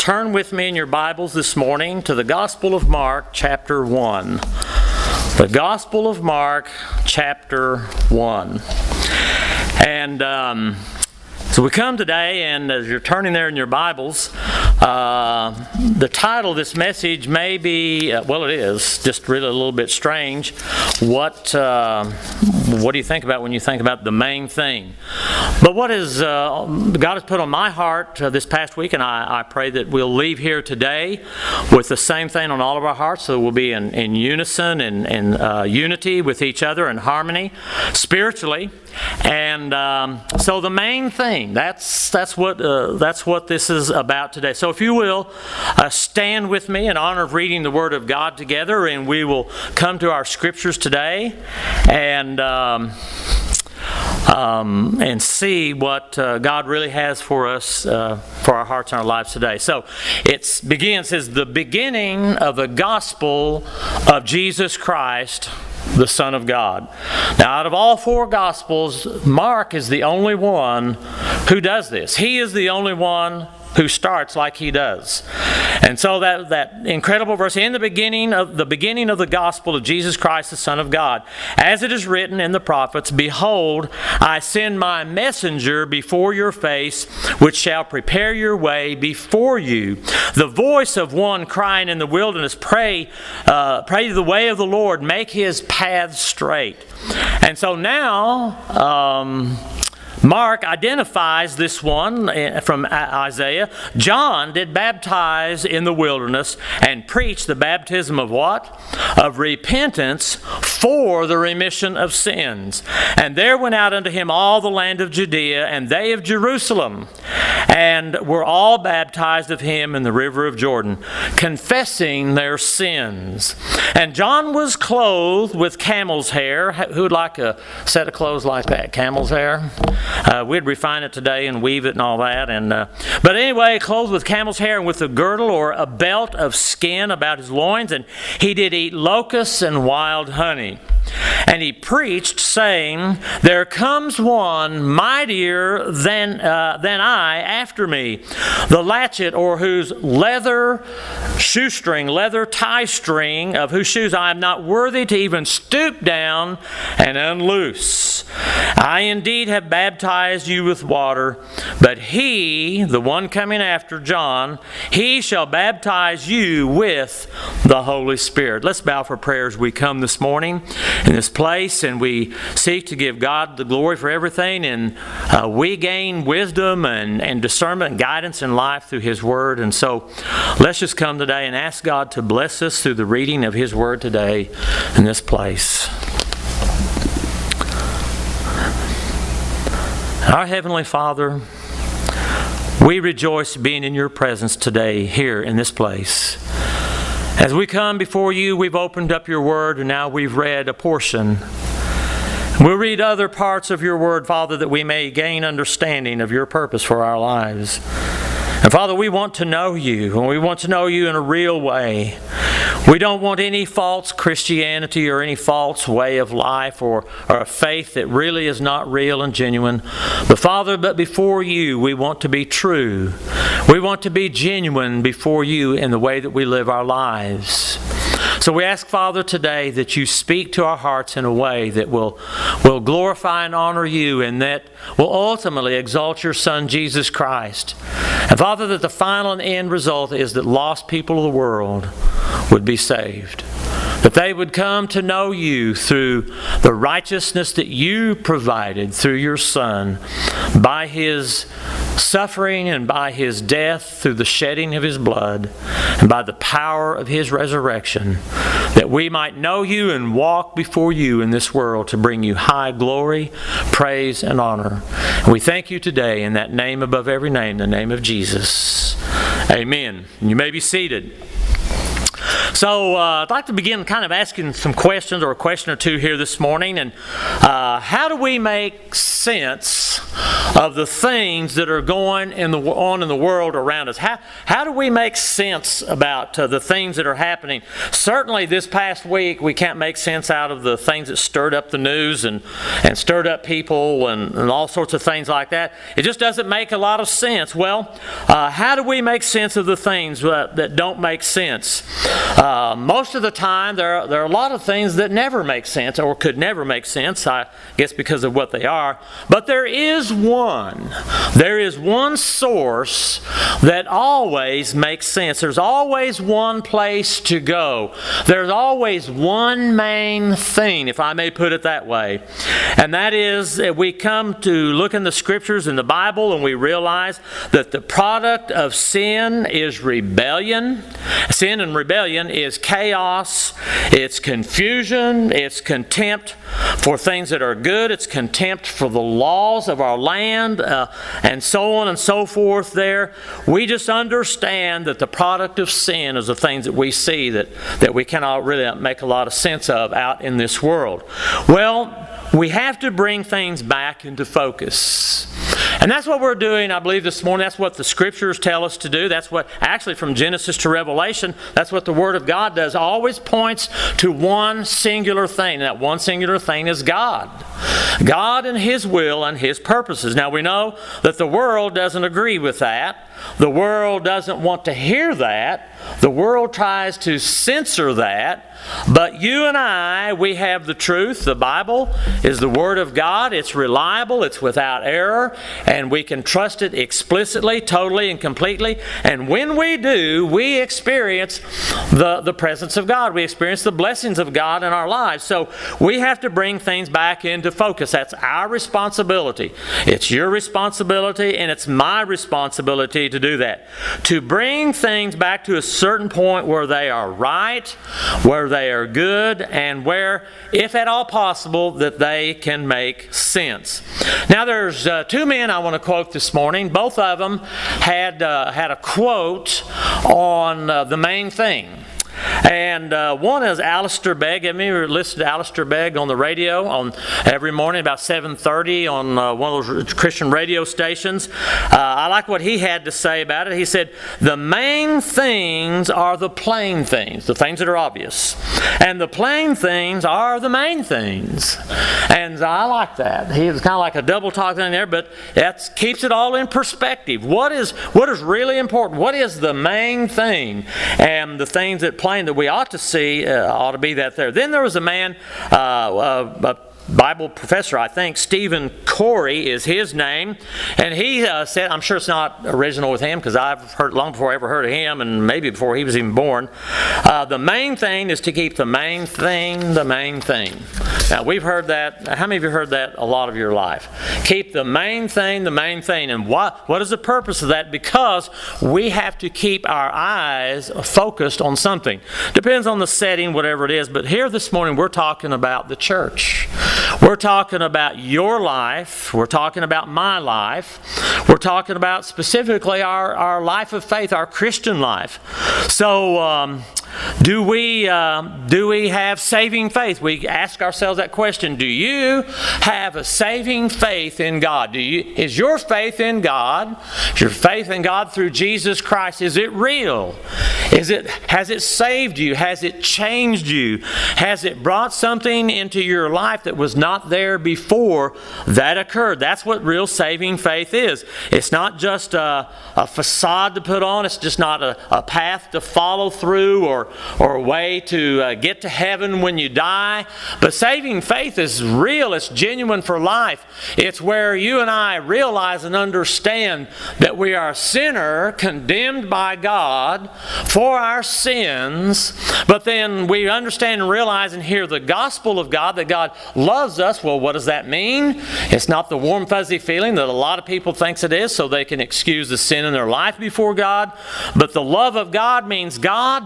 turn with me in your Bibles this morning to the Gospel of Mark, chapter 1. The Gospel of Mark, chapter 1. And so we come today, and as you're turning there in your Bibles, the title of this message may be, it is, just really a little bit strange. What do you think about when you think about the main thing? But what is God has put on my heart this past week, and I pray that we'll leave here today with the same thing on all of our hearts, so we'll be in unison and unity with each other and harmony spiritually. And so the main thing, that's what this is about today. So if you will, stand with me in honor of reading the Word of God together, and we will come to our scriptures today and see what God really has for us, for our hearts and our lives today. So it begins as the beginning of the gospel of Jesus Christ, the Son of God. Now, out of all four Gospels, Mark is the only one who does this. He is the only one who starts like he does. And so that incredible verse, in the beginning of the gospel of Jesus Christ, the Son of God, as it is written in the prophets, behold, I send my messenger before your face, which shall prepare your way before you. The voice of one crying in the wilderness, pray the way of the Lord, make his paths straight. And so now, Mark identifies this one from Isaiah. John did baptize in the wilderness and preach the baptism of what? Of repentance for the remission of sins. And there went out unto him all the land of Judea, and they of Jerusalem, and were all baptized of him in the river of Jordan, confessing their sins. And John was clothed with camel's hair. Who would like a set of clothes like that? Camel's hair? We'd refine it today and weave it and all that. But anyway, clothed with camel's hair and with a girdle or a belt of skin about his loins, and he did eat locusts and wild honey. And he preached, saying, there comes one mightier than I after me, the latchet or whose leather tie string, of whose shoes I am not worthy to even stoop down and unloose. I indeed have baptized you with water, but he, the one coming after John, he shall baptize you with the Holy Spirit. Let's bow for prayer as we come this morning in this place, and we seek to give God the glory for everything, and we gain wisdom and discernment and guidance in life through His Word. And so let's just come today and ask God to bless us through the reading of His Word today in this place. Our Heavenly Father, we rejoice being in your presence today here in this place. As we come before you, we've opened up your word, and now we've read a portion. We'll read other parts of your word, Father, that we may gain understanding of your purpose for our lives. And Father, we want to know you, and we want to know you in a real way. We don't want any false Christianity or any false way of life or a faith that really is not real and genuine. But Father, before you, we want to be true. We want to be genuine before you in the way that we live our lives. So we ask, Father, today that you speak to our hearts in a way that will glorify and honor you, and that will ultimately exalt your Son, Jesus Christ. And Father, that the final and end result is that lost people of the world would be saved. That they would come to know you through the righteousness that you provided through your Son, by His suffering and by His death, through the shedding of His blood, and by the power of His resurrection, that we might know you and walk before you in this world to bring you high glory, praise, and honor. And we thank you today in that name above every name, the name of Jesus. Amen. You may be seated. So I'd like to begin kind of asking some questions, or a question or two here this morning. And how do we make sense of the things that are going on in the world around us? How do we make sense about the things that are happening? Certainly this past week we can't make sense out of the things that stirred up the news and stirred up people and all sorts of things like that. It just doesn't make a lot of sense. Well, how do we make sense of the things that don't make sense? Most of the time there are a lot of things that never make sense or could never make sense, I guess because of what they are. But there is one source that always makes sense. There's always one place to go. There's always one main thing, if I may put it that way. And that is that we come to look in the Scriptures in the Bible and we realize that the product of sin is rebellion. Sin and rebellion is chaos, it's confusion, it's contempt for things that are good, it's contempt for the laws of our land, and so on and so forth there. We just understand that the product of sin is the things that we see that we cannot really make a lot of sense of out in this world. Well, we have to bring things back into focus. And that's what we're doing, I believe, this morning. That's what the Scriptures tell us to do. That's what, actually, from Genesis to Revelation, that's what the Word of God does. Always points to one singular thing. And that one singular thing is God. God and His will and His purposes. Now, we know that the world doesn't agree with that. The world doesn't want to hear that. The world tries to censor that. But you and I, we have the truth. The Bible is the Word of God. It's reliable. It's without error. And we can trust it explicitly, totally, and completely. And when we do, we experience the presence of God. We experience the blessings of God in our lives. So we have to bring things back into focus. That's our responsibility. It's your responsibility, and it's my responsibility to do that. To bring things back to a certain point where they are right, where they are good, and where, if at all possible, that they can make sense. Now, there's two men I want to quote this morning. Both of them had a quote on the main thing. And one is Alistair Begg. Have you ever listened to Alistair Begg on the radio on every morning about 7:30 on one of those Christian radio stations? I like what he had to say about it. He said, "The main things are the plain things, the things that are obvious. And the plain things are the main things." And I like that. He was kind of like a double talk in there, but that keeps it all in perspective. What is really important? What is the main thing? And the things that plain that we ought to see ought to be that there. Then there was a man, a Bible professor, I think, Stephen Corey is his name, and he said, I'm sure it's not original with him because I've heard long before I ever heard of him, and maybe before he was even born. The main thing is to keep the main thing the main thing. Now, we've heard that. How many of you heard that a lot of your life? Keep the main thing the main thing. And what is the purpose of that? Because we have to keep our eyes focused on something. Depends on the setting, whatever it is. But here this morning, we're talking about the church. We're talking about your life. We're talking about my life. We're talking about specifically our life of faith, our Christian life. So, do we have saving faith? We ask ourselves that question. Do you have a saving faith in God? Is your faith in God, is your faith in God through Jesus Christ, is it real? Has it saved you? Has it changed you? Has it brought something into your life that was not there before that occurred? That's what real saving faith is. It's not just a facade to put on. It's just not a path to follow through or a way to get to heaven when you die. But saving faith is real. It's genuine for life. It's where you and I realize and understand that we are a sinner condemned by God for our sins. But then we understand and realize and hear the gospel of God, that God loves us. Well, what does that mean? It's not the warm, fuzzy feeling that a lot of people thinks it is so they can excuse the sin in their life before God. But the love of God means God did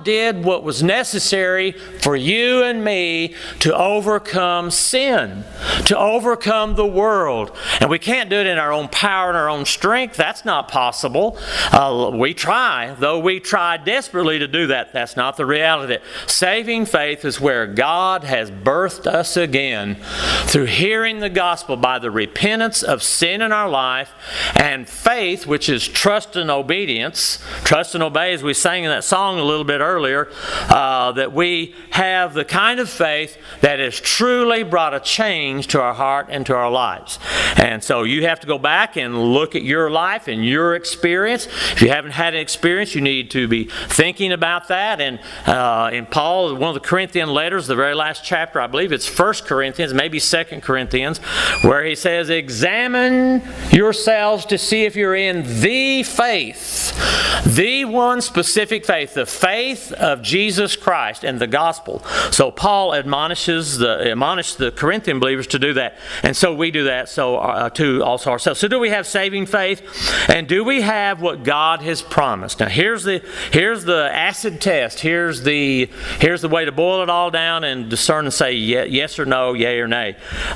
what was necessary for you and me to overcome sin, to overcome the world. And we can't do it in our own power and our own strength. That's not possible. We try, though we try desperately to do that. That's not the reality. Saving faith is where God has birthed us again through hearing the gospel by the repentance of sin in our life, and faith, which is trust and obedience. Trust and obey, as we sang in that song a little bit earlier, that we have the kind of faith that has truly brought a change to our heart and to our lives. And so you have to go back and look at your life and your experience. If you haven't had an experience, you need to be thinking about that. And in Paul, one of the Corinthian letters, the very last chapter, I believe it's 1 Corinthians, maybe 2 Corinthians, where he says, examine yourselves to see if you're in the faith, the one specific faith, the faith of Jesus Christ and the gospel. So Paul admonished the Corinthian believers to do that. And so we do that to also ourselves. So do we have saving faith? And do we have what God has promised? Now here's the acid test. Here's the way to boil it all down and discern and say yes or no, yea or nay.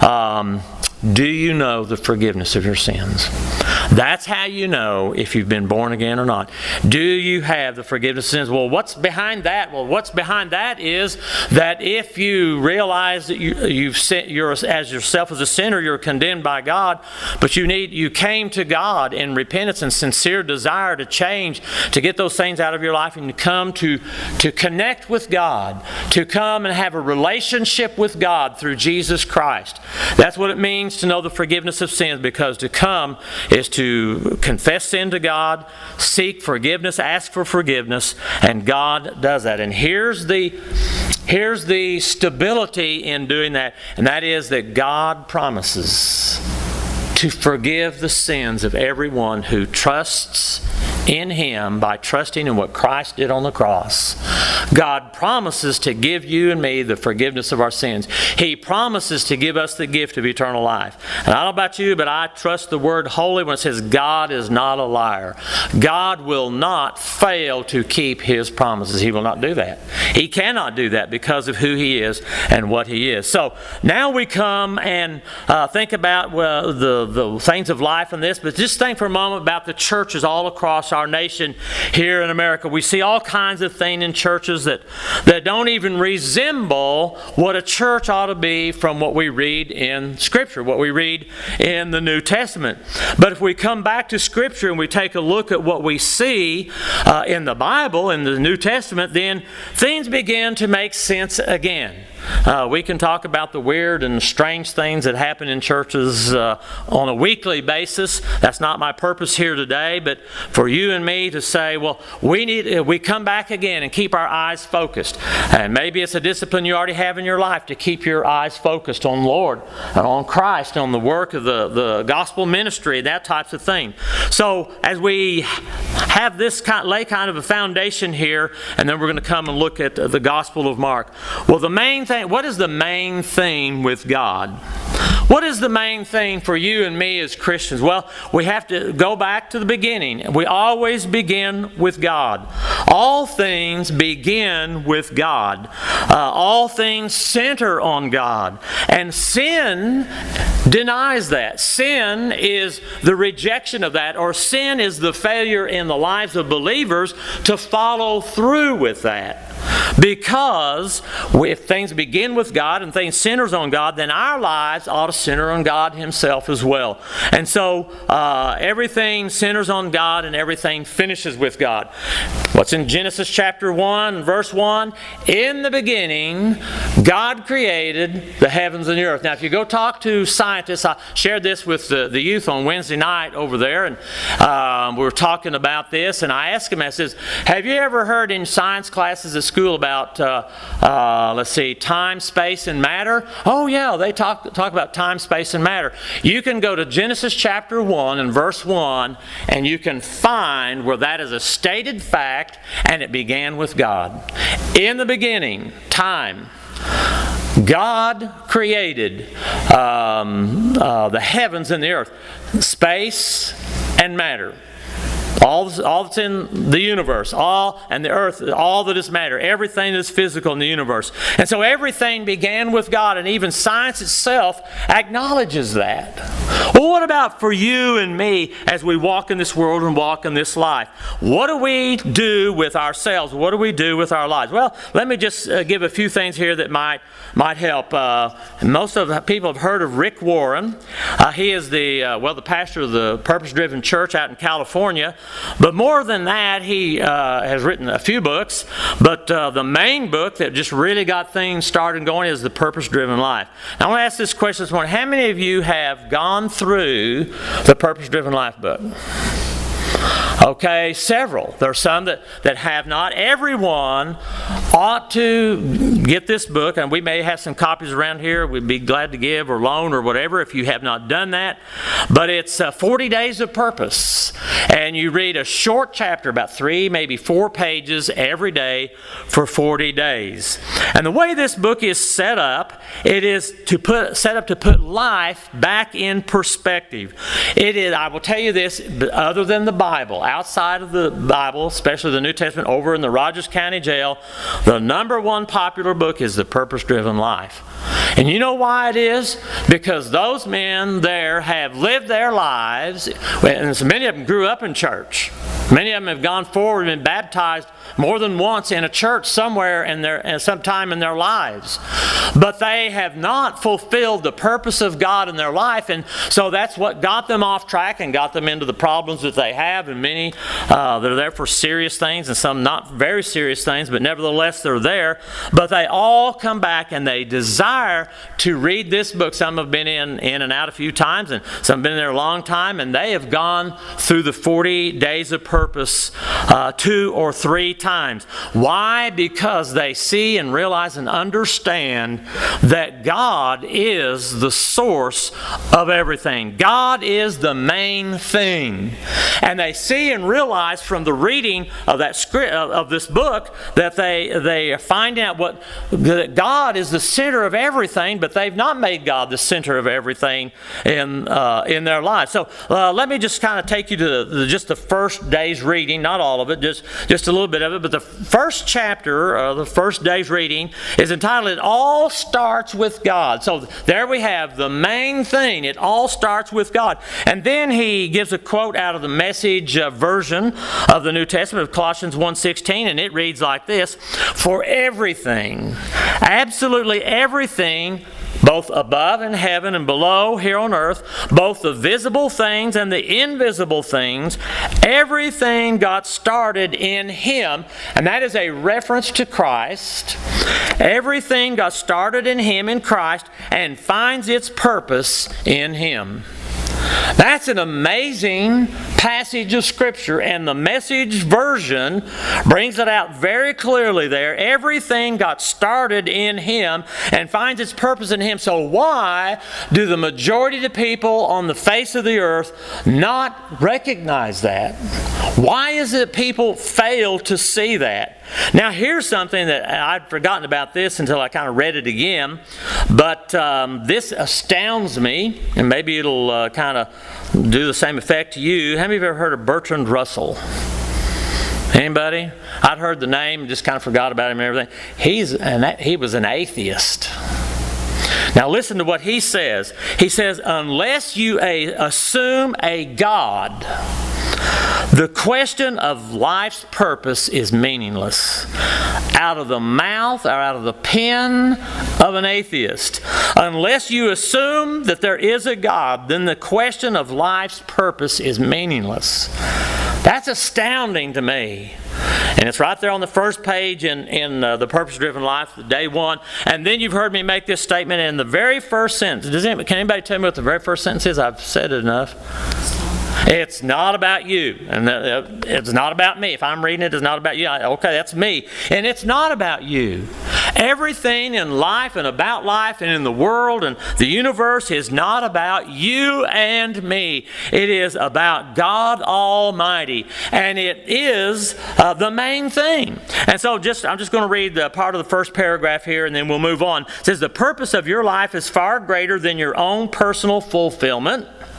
Do you know the forgiveness of your sins? That's how you know if you've been born again or not. Do you have the forgiveness of sins? Well, what's behind that? Well, what's behind that is that if you realize that you're as yourself as a sinner, you're condemned by God, but you came to God in repentance and sincere desire to change, to get those things out of your life, and to come to connect with God, to come and have a relationship with God through Jesus Christ. That's what it means to know the forgiveness of sins, because to come is to confess sin to God, seek forgiveness, ask for forgiveness, and God does that. And here's the stability in doing that, and that is that God promises to forgive the sins of everyone who trusts in Him by trusting in what Christ did on the cross. God promises to give you and me the forgiveness of our sins. He promises to give us the gift of eternal life. And I don't know about you, but I trust the word holy when it says God is not a liar. God will not fail to keep His promises. He will not do that. He cannot do that because of who He is and what He is. So now we come and think about the things of life and this, but just think for a moment about the churches all across our nation here in America. We see all kinds of things in churches that don't even resemble what a church ought to be from what we read in Scripture, what we read in the New Testament. But if we come back to Scripture and we take a look at what we see in the Bible, in the New Testament, then things begin to make sense again. We can talk about the weird and strange things that happen in churches on a weekly basis. That's not my purpose here today, but for you and me to say, well, we come back again and keep our eyes focused. And maybe it's a discipline you already have in your life to keep your eyes focused on the Lord, and on Christ, on the work of the gospel ministry, that types of thing. So as we have this lay kind of a foundation here, and then we're going to come and look at the Gospel of Mark. Well, the main thing, what is the main theme with God? What is the main thing for you and me as Christians? Well, we have to go back to the beginning. We always begin with God. All things begin with God. All things center on God. And sin denies that. Sin is the rejection of that, or sin is the failure in the lives of believers to follow through with that. Because if things begin with God and things centers on God, then our lives ought to center on God Himself as well. And so everything centers on God and everything finishes with God. What's in Genesis chapter 1, verse 1? In the beginning, God created the heavens and the earth. Now, if you go talk to scientists, I shared this with the youth on Wednesday night over there, and we were talking about this, and I asked them, I says, have you ever heard in science classes at school about, time, space, and matter? Oh yeah, they talk about time, space, and matter. You can go to Genesis chapter 1 and verse 1, and you can find where that is a stated fact, and it began with God. In the beginning, time. God created the heavens and the earth, space and matter. all that's in the universe, all and the earth, all that is matter, everything that's physical in the universe. And so everything began with God, and even science itself acknowledges that. Well, what about for you and me as we walk in this world and walk in this life? What do we do with ourselves? What do we do with our lives? Well, let me just give a few things here that might help. Most of the people have heard of Rick Warren. He is the pastor of the Purpose Driven Church out in California. But more than that, he has written a few books. But the main book that just really got things started going is The Purpose Driven Life. Now, I want to ask this question this morning. How many of you have gone through the Purpose Driven Life book? Okay, several. There are some that have not. Everyone ought to get this book, and we may have some copies around here. We'd be glad to give or loan or whatever if you have not done that. But it's 40 Days of Purpose, and you read a short chapter, about 3, maybe 4 pages every day for 40 days. And the way this book is set up, it is set up to put life back in perspective. It is. I will tell you this, other than the Bible, outside of the Bible, especially the New Testament, over in the Rogers County Jail, the number one popular book is The Purpose Driven Life. And you know why it is? Because those men there have lived their lives, and so many of them grew up in church. Many of them have gone forward and been baptized more than once in a church somewhere in some time in their lives. But they have not fulfilled the purpose of God in their life, and so that's what got them off track and got them into the problems that they have, and many that are there for serious things and some not very serious things, but nevertheless they're there. But they all come back and they desire to read this book. Some have been in and out a few times, and some have been there a long time, and they have gone through the 40 Days of Purpose 2 or 3 times. Why? Because they see and realize and understand that God is the source of everything. God is the main thing. And they see and realize from the reading of that script, of this book, that they find out that God is the center of everything, but they've not made God the center of everything in their lives. So let me just kind of take you to just the first day's reading, not all of it, just a little bit of it. But the first chapter, the first day's reading, is entitled "It All Starts with God." So there we have the main thing. It all starts with God. And then he gives a quote out of the Message version of the New Testament of Colossians 1:16, and it reads like this: "For everything, absolutely everything, both above in heaven and below here on earth, both the visible things and the invisible things, everything got started in Him." And that is a reference to Christ. Everything got started in Him, in Christ, and finds its purpose in Him. That's an amazing passage of Scripture, and the Message version brings it out very clearly there. Everything got started in Him and finds its purpose in Him. So why do the majority of the people on the face of the earth not recognize that? Why is it people fail to see that? Now, here's something that I'd forgotten about this until I kind of read it again, but this astounds me, and maybe it'll kind of do the same effect to you. How many of you have ever heard of Bertrand Russell? Anybody? I'd heard the name, just kind of forgot about him and everything. He was an atheist. Now listen to what he says. He says, unless you assume a God, the question of life's purpose is meaningless. Out of the mouth or out of the pen of an atheist. Unless you assume that there is a God, then the question of life's purpose is meaningless. That's astounding to me. And it's right there on the first page in The Purpose Driven Life, day 1. And then you've heard me make this statement in the very first sentence. Can anybody tell me what the very first sentence is? I've said it enough. It's not about you, and it's not about me. If I'm reading it, it's not about you. Okay, that's me. And it's not about you. Everything in life and about life and in the world and the universe is not about you and me. It is about God Almighty, and it is the main thing. And so I'm just going to read the part of the first paragraph here, and then we'll move on. It says, the purpose of your life is far greater than your own personal fulfillment.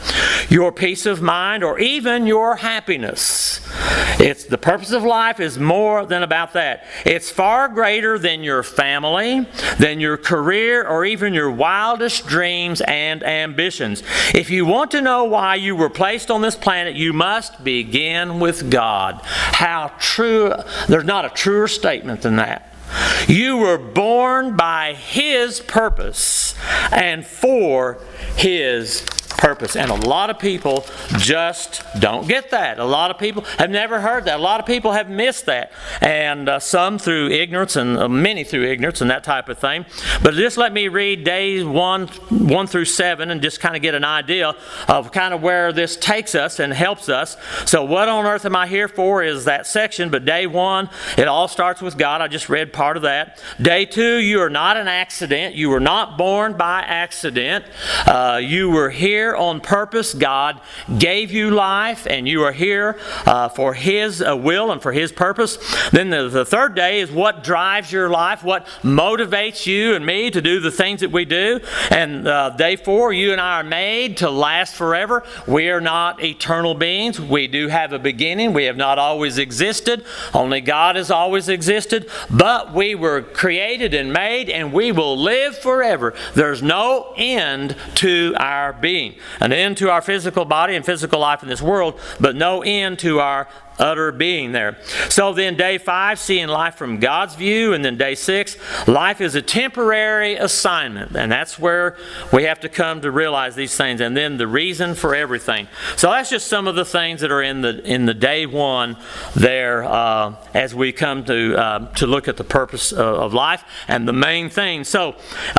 your peace of mind, or even your happiness. It's the purpose of life is more than about that. It's far greater than your family, than your career, or even your wildest dreams and ambitions. If you want to know why you were placed on this planet, you must begin with God. How true! There's not a truer statement than that. You were born by His purpose and for His purpose. And a lot of people just don't get that. A lot of people have never heard that. A lot of people have missed that. And some through ignorance, and many through ignorance and that type of thing. But just let me read days 1 through 7 and just kind of get an idea of kind of where this takes us and helps us. So what on earth am I here for is that section. But day 1, it all starts with God. I just read part of that. Day 2, you are not an accident. You were not born by accident. You were here on purpose. God gave you life, and you are here for His will and for His purpose. Then the third day is what drives your life, what motivates you and me to do the things that we do. And day 4, you and I are made to last forever. We are not eternal beings. We do have a beginning. We have not always existed. Only God has always existed. But we were created and made, and we will live forever. There's no end to our being. An end to our physical body and physical life in this world, but no end to our utter being there. So then day 5, seeing life from God's view, and then day 6, life is a temporary assignment, and that's where we have to come to realize these things, and then the reason for everything. So that's just some of the things that are in the day 1 there as we come to look at the purpose of life and the main thing. So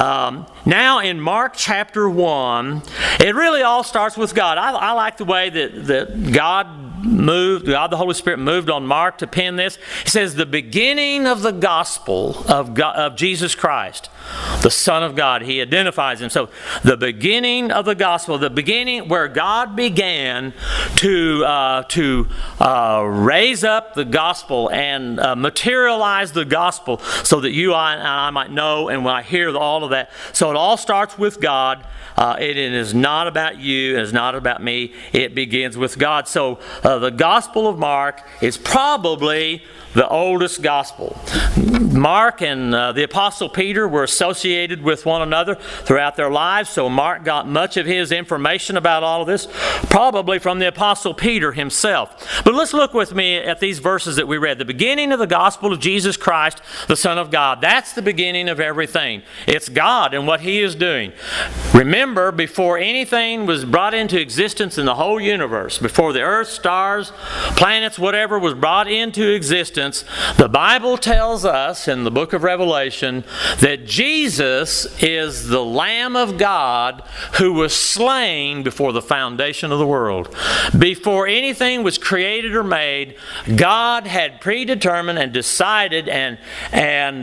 now in Mark chapter 1, it really all starts with God. I like the way that God the Holy Spirit moved on Mark to pen this. He says, the beginning of the gospel of Jesus Christ, the Son of God. He identifies Him. So the beginning of the gospel, the beginning where God began to raise up the gospel and materialize the gospel so that you and I might know, and when I hear all of that. So it all starts with God. It is not about you. It is not about me. It begins with God. So the Gospel of Mark is probably the oldest gospel. Mark and the Apostle Peter were associated with one another throughout their lives, so Mark got much of his information about all of this probably from the Apostle Peter himself. But let's look with me at these verses that we read. The beginning of the gospel of Jesus Christ, the Son of God. That's the beginning of everything. It's God and what He is doing. Remember, before anything was brought into existence in the whole universe, before the earth, stars, planets, whatever was brought into existence, the Bible tells us in the book of Revelation that Jesus is the Lamb of God who was slain before the foundation of the world. Before anything was created or made, God had predetermined and decided and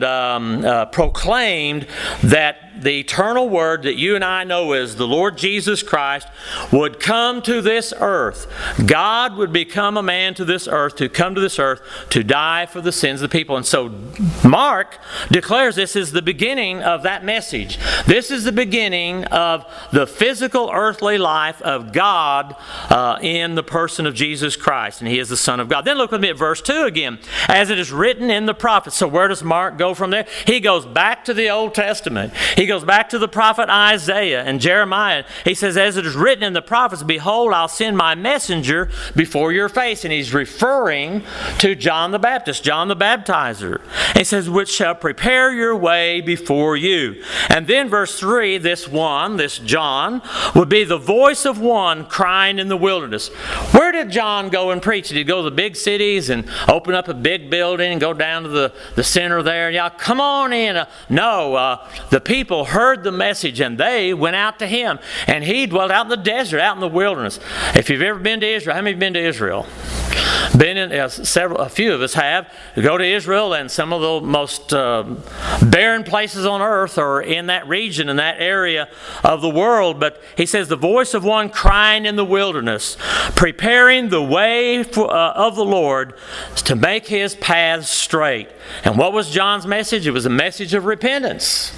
proclaimed that the eternal Word that you and I know as the Lord Jesus Christ would come to this earth. God would become a man to this earth, to come to this earth, to die for the sins of the people. And so Mark declares this is the beginning of that message. This is the beginning of the physical earthly life of God in the person of Jesus Christ. And He is the Son of God. Then look with me at verse 2 again. As it is written in the prophets. So where does Mark go from there? He goes back to the Old Testament. He goes back to the prophet Isaiah and Jeremiah. He says, as it is written in the prophets, behold, I'll send my messenger before your face. And he's referring to John the Baptist, John the Baptizer. And he says, which shall prepare your way before you. And then verse 3, this John, would be the voice of one crying in the wilderness. Where did John go and preach? Did he go to the big cities and open up a big building and go down to the center there? Yeah, come on in. No, the people heard the message and they went out to him. And he dwelt out in the desert, out in the wilderness. If you've ever been to Israel, how many have been to Israel? Been in a few of us have. Go to Israel, and some of the most barren places on earth are in that region, in that area of the world. But he says, the voice of one crying in the wilderness, preparing the way of the Lord to make His paths straight. And what was John's message? It was a message of repentance.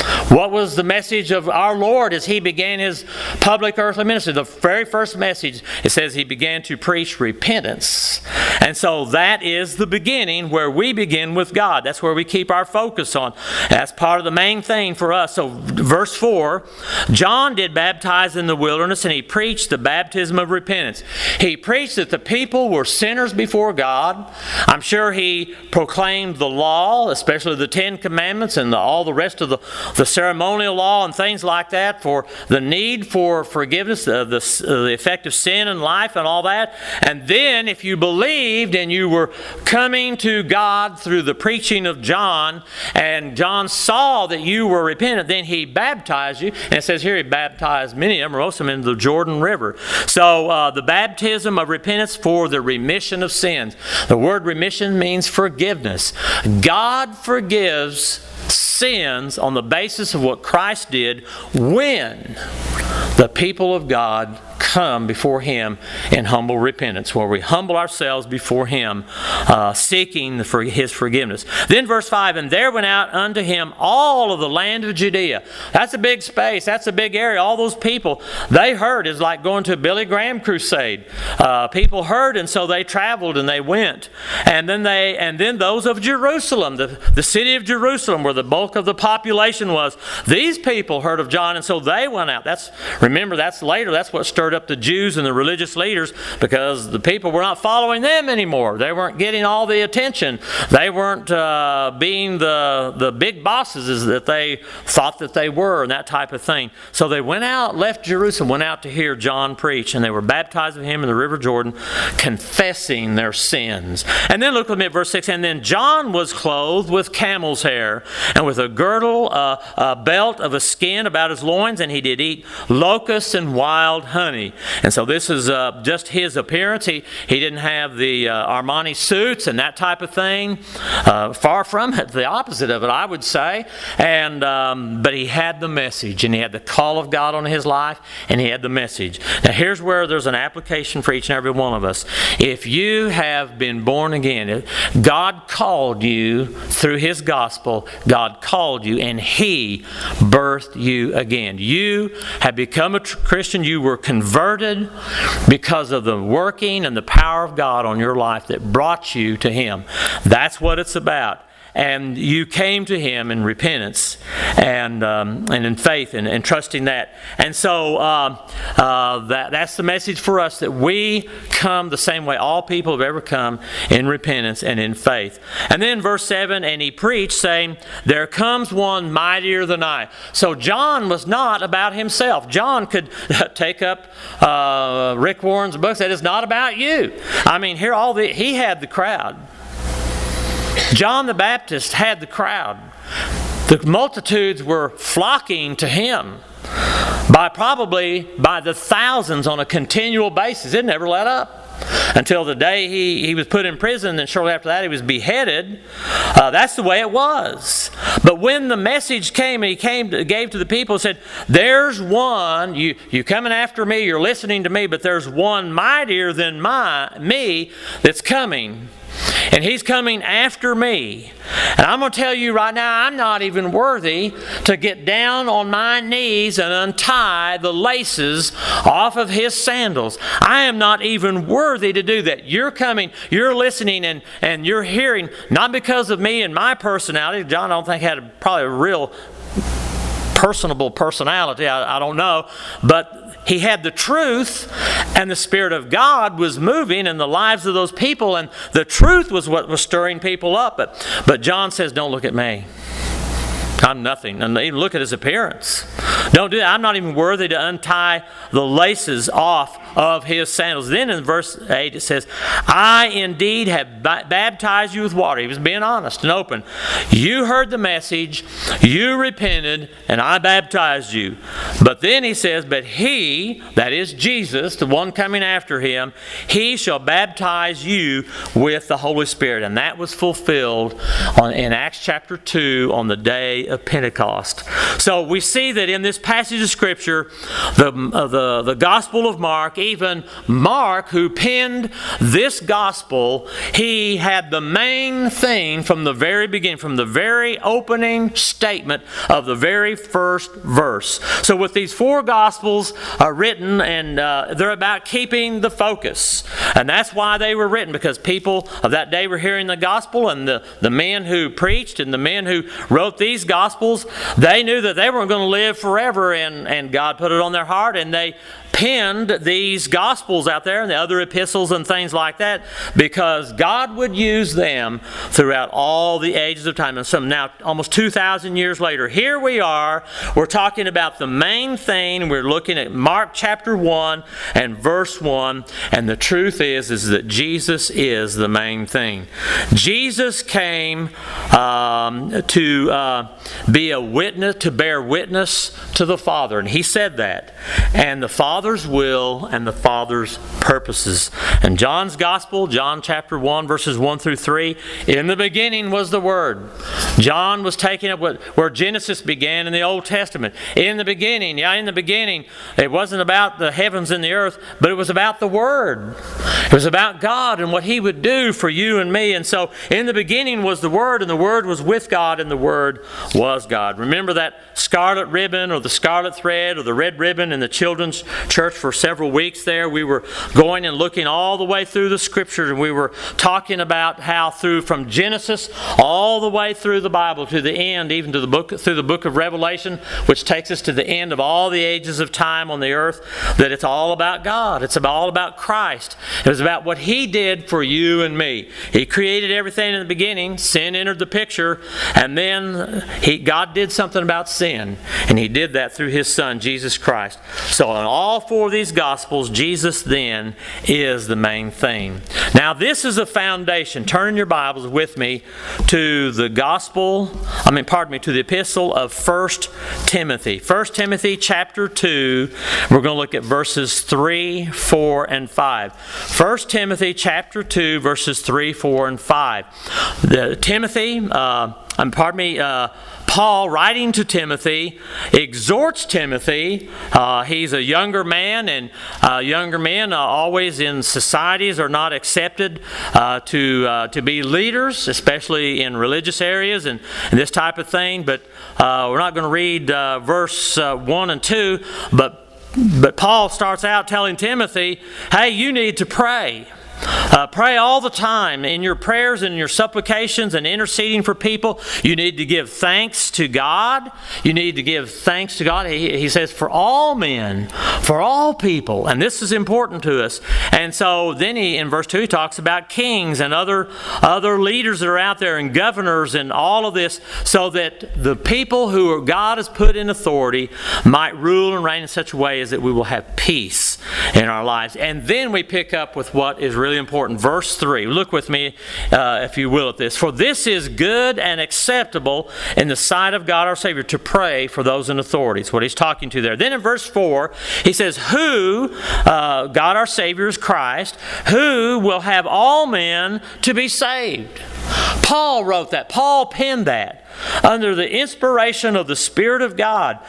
What was the message of our Lord as He began His public earthly ministry? The very first message, it says He began to preach repentance. And so that is the beginning where we begin with God. That's where we keep our focus on. That's part of the main thing for us. So verse 4, John did baptize in the wilderness, and he preached the baptism of repentance. He preached that the people were sinners before God. I'm sure he proclaimed the law, especially the Ten Commandments and all the rest of the ceremonial law and things like that, for the need for forgiveness, the effect of sin in life and all that. And then if you believed and you were coming to God through the preaching of John, and John saw that you were repentant, then he baptized you. And it says here he baptized many of them, most of them, into the Jordan River. So the baptism of repentance for the remission of sins. The word remission means forgiveness. God forgives sins on the basis of what Christ did when the people of God come before Him in humble repentance, where we humble ourselves before Him, seeking His forgiveness. Then verse 5, and there went out unto Him all of the land of Judea. That's a big space. That's a big area. All those people, they heard. It's like going to a Billy Graham crusade. People heard, and so they traveled and they went. And then those of Jerusalem, the city of Jerusalem, where the bulk of the population was, these people heard of John, and so they went out. Remember, that's later. That's what stirred up the Jews and the religious leaders, because the people were not following them anymore. They weren't getting all the attention. They weren't being the big bosses that they thought that they were, and that type of thing. So they went out, left Jerusalem, went out to hear John preach, and they were baptized of him in the river Jordan, confessing their sins. And then look with me at verse 6, and then John was clothed with camel's hair, and with a girdle, a belt of a skin about his loins, and he did eat locusts and wild honey. And so this is just his appearance. He didn't have the Armani suits and that type of thing. Far from it, the opposite of it, I would say. And but he had the message, and he had the call of God on his life, and he had the message. Now here's where there's an application for each and every one of us. If you have been born again, God called you through His gospel. God called you, and He birthed you again. You have become a Christian. You were converted because of the working and the power of God on your life that brought you to Him. That's what it's about. And you came to Him in repentance and in faith and trusting that. And so that's the message for us, that we come the same way all people have ever come, in repentance and in faith. And then verse 7, and he preached, saying, there comes one mightier than I. So John was not about himself. John could take up Rick Warren's books. That is not about you. I mean, he had the crowd. John the Baptist had the crowd. The multitudes were flocking to him probably by the thousands on a continual basis. It never let up until the day he was put in prison, and shortly after that he was beheaded. That's the way it was. But when the message came, and he gave to the people and said, there's one, you coming after me, you're listening to me, but there's one mightier than me that's coming. And He's coming after me. And I'm going to tell you right now, I'm not even worthy to get down on my knees and untie the laces off of His sandals. I am not even worthy to do that. You're coming, you're listening, and you're hearing, not because of me and my personality. John, I don't think, had probably a real personable personality. I don't know. But he had the truth, and the Spirit of God was moving in the lives of those people, and the truth was what was stirring people up. But John says, don't look at me. I'm nothing. And even look at his appearance. Don't do that. I'm not even worthy to untie the laces off of His sandals. Then in verse 8 it says, I indeed have baptized you with water. He was being honest and open. You heard the message, you repented, and I baptized you. But then he says, but He, that is Jesus, the one coming after Him, He shall baptize you with the Holy Spirit. And that was fulfilled in Acts chapter 2 on the day of Pentecost. So we see that in this passage of Scripture, the Gospel of Mark, even Mark, who penned this Gospel, he had the main thing from the very beginning, from the very opening statement of the very first verse. So with these four Gospels are written, and they're about keeping the focus. And that's why they were written, because people of that day were hearing the Gospel, and the men who preached and the men who wrote these Gospels, they knew that they weren't going to live forever, and God put it on their heart, and they penned these Gospels out there and the other epistles and things like that, because God would use them throughout all the ages of time. And so now, almost 2,000 years later, here we are. We're talking about the main thing. We're looking at Mark chapter 1 and verse 1. And the truth is that Jesus is the main thing. Jesus came to be a witness, to bear witness to the Father. And He said that. And the Father's will and the Father's purposes. And John's Gospel, John chapter 1, verses 1 through 3, in the beginning was the Word. John was taking up where Genesis began in the Old Testament. In the beginning, it wasn't about the heavens and the earth, but it was about the Word. It was about God and what He would do for you and me. And so, in the beginning was the Word, and the Word was with God, and the Word was God. Remember that scarlet ribbon or the scarlet thread or the red ribbon in the children's church for several weeks there? We were going and looking all the way through the Scriptures, and we were talking about how from Genesis all the way through the Bible to the end, even to through the book of Revelation, which takes us to the end of all the ages of time on the earth, that it's all about God. It's all about Christ. It was about what He did for you and me. He created everything in the beginning. Sin entered the picture, and then God did something about sin, and He did that through His Son, Jesus Christ. So in all four of these Gospels, Jesus then is the main thing. Now this is a foundation. Turn your Bibles with me to the to the epistle of 1 Timothy. 1 Timothy chapter 2, we're going to look at verses 3, 4, and 5. 1 Timothy chapter 2, verses 3, 4, and 5. Paul, writing to Timothy, exhorts Timothy. He's a younger man, and younger men always in societies are not accepted to be leaders, especially in religious areas and this type of thing. But we're not going to read verse 1 and 2, but Paul starts out telling Timothy, hey, you need to pray. Pray all the time in your prayers and your supplications and interceding for people. You need to give thanks to God. You need to give thanks to God. He says for all men, for all people. And this is important to us. And so then in verse 2 he talks about kings and other leaders that are out there and governors and all of this, so that the people who God has put in authority might rule and reign in such a way as that we will have peace in our lives. And then we pick up with what is really important. Verse 3. Look with me, if you will, at this. For this is good and acceptable in the sight of God our Savior, to pray for those in authority. That's what he's talking to there. Then in verse 4, he says, who, God our Savior is Christ, who will have all men to be saved. Paul wrote that. Paul penned that. Under the inspiration of the Spirit of God,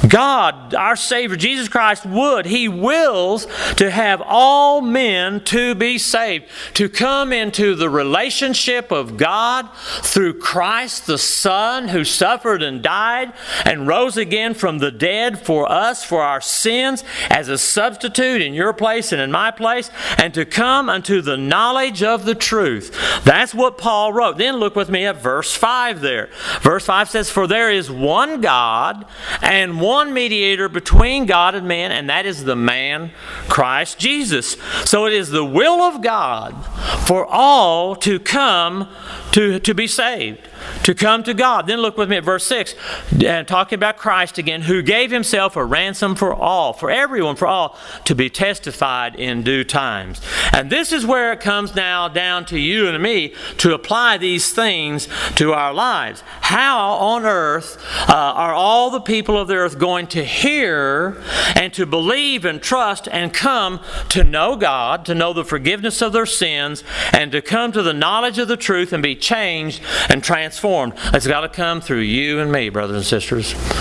God, our Savior, Jesus Christ, He wills to have all men to be saved, to come into the relationship of God through Christ the Son, who suffered and died and rose again from the dead for us, for our sins, as a substitute in your place and in my place, and to come unto the knowledge of the truth. That's what Paul wrote. Then look with me at verse 5 there. Verse 5 says, for there is one God and one mediator between God and man, and that is the man Christ Jesus. So it is the will of God for all to come to be saved, to come to God. Then look with me at verse 6, talking about Christ again, who gave Himself a ransom for all, for everyone, for all, to be testified in due times. And this is where it comes now down to you and me to apply these things to our lives. How on earth are all the people of the earth going to hear and to believe and trust and come to know God, to know the forgiveness of their sins, and to come to the knowledge of the truth and be changed and transformed? It's got to come through you and me, brothers and sisters.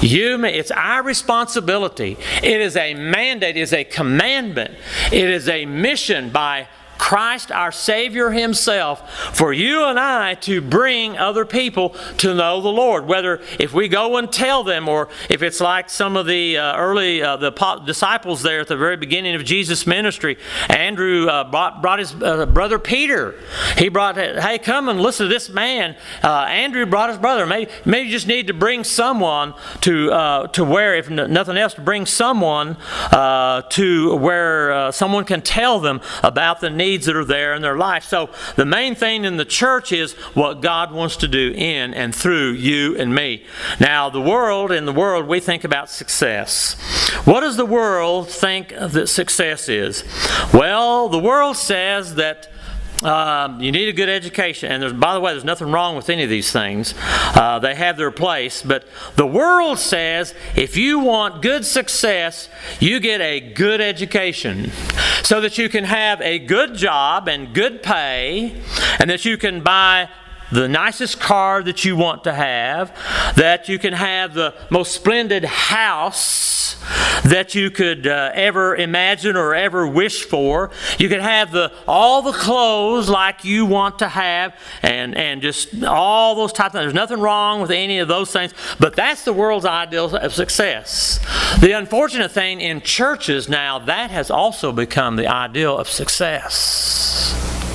It's our responsibility. It is a mandate, it is a commandment, it is a mission by Christ our Savior Himself for you and I to bring other people to know the Lord. Whether if we go and tell them, or if it's like some of the early disciples there at the very beginning of Jesus' ministry. Andrew brought his brother Peter. He brought, hey, come and listen to this man. Andrew brought his brother. Maybe you just need to bring someone to where, if nothing else, to bring someone to where someone can tell them about the needs that are there in their life. So the main thing in the church is what God wants to do in and through you and me. Now, in the world, we think about success. What does the world think that success is? Well, the world says that you need a good education. And by the way, there's nothing wrong with any of these things. They have their place. But the world says if you want good success, you get a good education so that you can have a good job and good pay, and that you can buy the nicest car that you want to have, that you can have the most splendid house that you could ever imagine or ever wish for. You could have all the clothes like you want to have, and just all those types of things. There's nothing wrong with any of those things, but that's the world's ideal of success. The unfortunate thing in churches now, that has also become the ideal of success.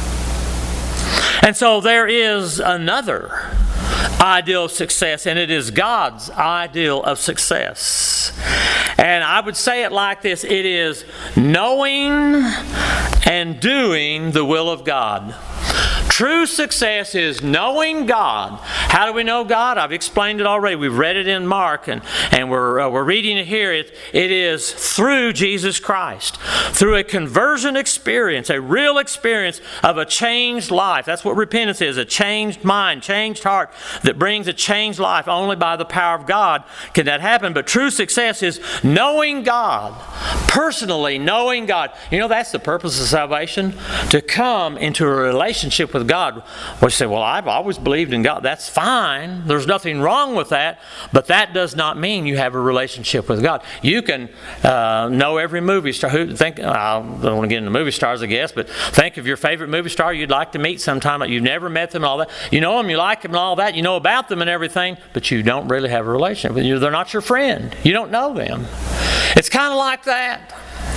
And so there is another ideal of success, and it is God's ideal of success. And I would say it like this: it is knowing and doing the will of God. True success is knowing God. How do we know God? I've explained it already. We've read it in Mark, and we're reading it here. It is through Jesus Christ, through a conversion experience, a real experience of a changed life. That's what repentance is: a changed mind, changed heart that brings a changed life. Only by the power of God can that happen. But true success is knowing God, personally knowing God. You know, that's the purpose of salvation, to come into a relationship with God. Well, you say, well, I've always believed in God. That's fine. There's nothing wrong with that. But that does not mean you have a relationship with God. You can know every movie star. I don't want to get into movie stars, I guess, but think of your favorite movie star you'd like to meet sometime. You've never met them and all that. You know them, you like them and all that. You know about them and everything, but you don't really have a relationship with them. They're not your friend. You don't know them. It's kind of like that.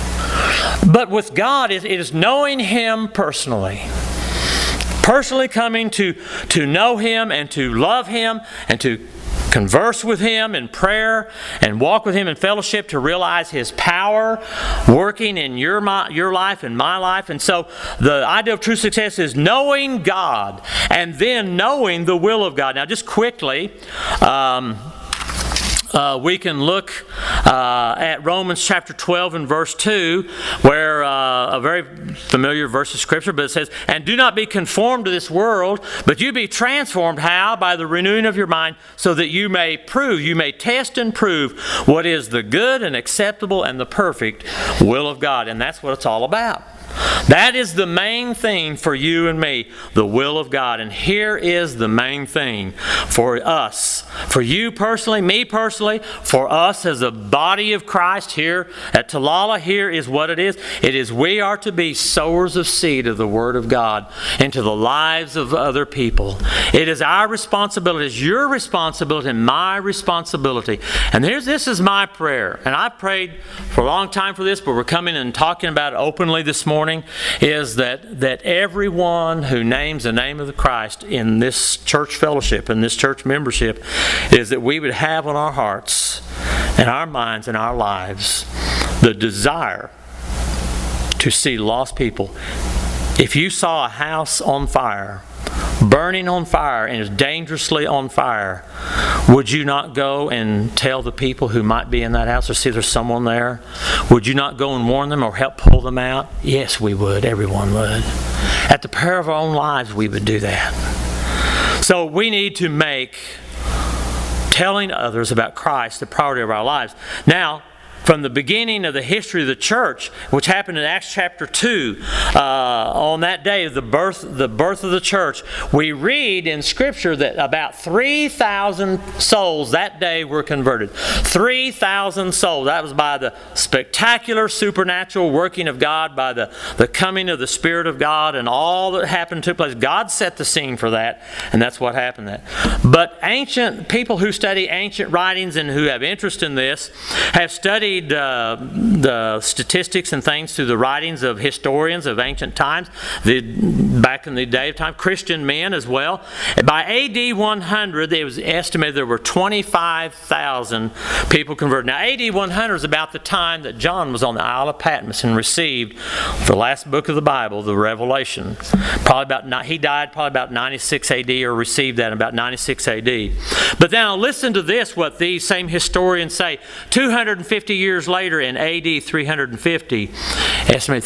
But with God, it is knowing Him personally. Personally coming to know Him and to love Him and to converse with Him in prayer and walk with Him in fellowship, to realize His power working in your life and my life. And so the idea of true success is knowing God and then knowing the will of God. Now, just quickly, we can look at Romans chapter 12 and verse 2, where a very familiar verse of Scripture, but it says, "And do not be conformed to this world, but you be transformed." How? By the renewing of your mind, so that you may test and prove what is the good and acceptable and the perfect will of God. And that's what it's all about. That is the main thing for you and me, the will of God. And here is the main thing for us, for you personally, me personally, for us as a body of Christ here at Talala. Here is what it is. It is we are to be sowers of seed of the Word of God into the lives of other people. It is our responsibility. It is your responsibility and my responsibility. And this is my prayer. And I've prayed for a long time for this, but we're coming and talking about it openly this morning, is that everyone who names the name of the Christ in this church fellowship, in this church membership, is that we would have on our hearts and our minds and our lives the desire to see lost people. If you saw a house on fire, burning on fire and is dangerously on fire, would you not go and tell the people who might be in that house, or see if there's someone there? Would you not go and warn them or help pull them out? Yes, we would. Everyone would. At the peril of our own lives, we would do that. So we need to make telling others about Christ the priority of our lives. Now, from the beginning of the history of the church, which happened in Acts chapter 2, on that day of the birth of the church, we read in Scripture that about 3,000 souls that day were converted. 3,000 souls. That was by the spectacular supernatural working of God, by the coming of the Spirit of God, and all that happened took place. God set the scene for that, and that's what happened there. But ancient people who study ancient writings and who have interest in this have studied the statistics and things through the writings of historians of ancient times, back in the day of time, Christian men as well. By AD 100, it was estimated there were 25,000 people converted. Now, AD 100 is about the time that John was on the Isle of Patmos and received the last book of the Bible, the Revelation. He died probably about 96 AD, or received that in about 96 AD. But now listen to this, what these same historians say. 250 years later, in AD 350, estimated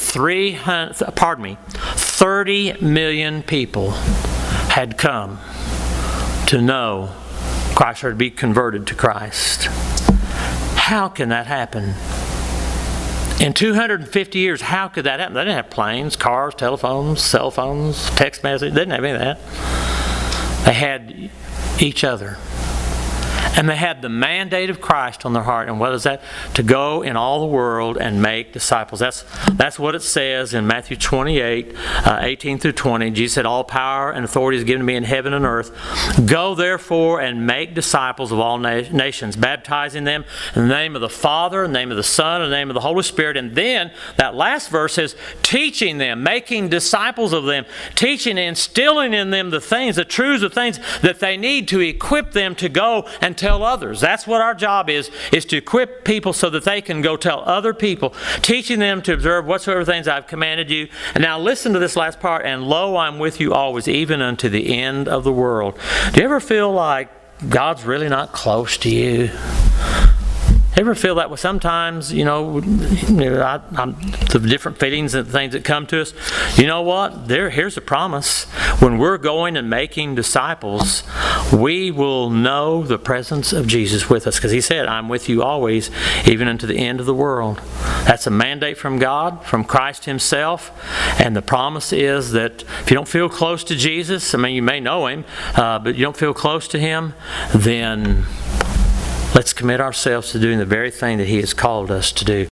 30 million people had come to know Christ, or to be converted to Christ. How can that happen? In 250 years, how could that happen? They didn't have planes, cars, telephones, cell phones, text messages. They didn't have any of that. They had each other. And they had the mandate of Christ on their heart. And what is that? To go in all the world and make disciples. That's what it says in Matthew 28, 18 through 20. Jesus said, all power and authority is given to me in heaven and earth. Go therefore and make disciples of all nations, baptizing them in the name of the Father, in the name of the Son, in the name of the Holy Spirit. And then that last verse says, teaching them, making disciples of them, teaching and instilling in them the things, the truths, the things that they need to equip them to go and tell others. That's what our job is to equip people so that they can go tell other people, teaching them to observe whatsoever things I've commanded you. And now listen to this last part. And lo, I'm with you always, even unto the end of the world. Do you ever feel like God's really not close to you? Ever feel that way? Sometimes, the different feelings and things that come to us. You know what? Here's a promise. When we're going and making disciples, we will know the presence of Jesus with us. Because He said, I'm with you always, even unto the end of the world. That's a mandate from God, from Christ Himself. And the promise is that if you don't feel close to Jesus, you may know Him, but you don't feel close to Him, then let's commit ourselves to doing the very thing that He has called us to do.